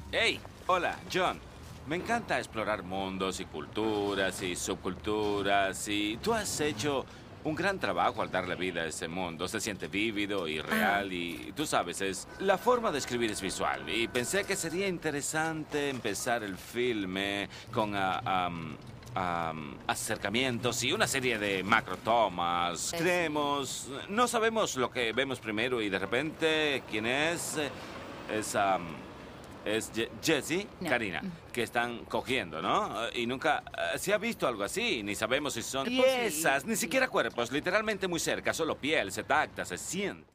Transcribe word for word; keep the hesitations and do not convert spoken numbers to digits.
Hey, hola, John. Me encanta explorar mundos y culturas y subculturas y tú has hecho un gran trabajo al darle vida a ese mundo. Se siente vívido y Ah, real y tú sabes, es la forma de escribir es visual y pensé que sería interesante empezar el filme con ah, am, am, acercamientos y una serie de macrotomas. eh, sí. Creemos, no sabemos lo que vemos primero y de repente quién es eh, es am, es Je- Jessie, No. Karina, Mm. que están cogiendo, ¿no? Eh, Y nunca eh, se ha visto algo así, ni sabemos si son Cuerpos y- piezas, ni y- siquiera cuerpos, literalmente muy cerca, solo piel, se tacta, se siente.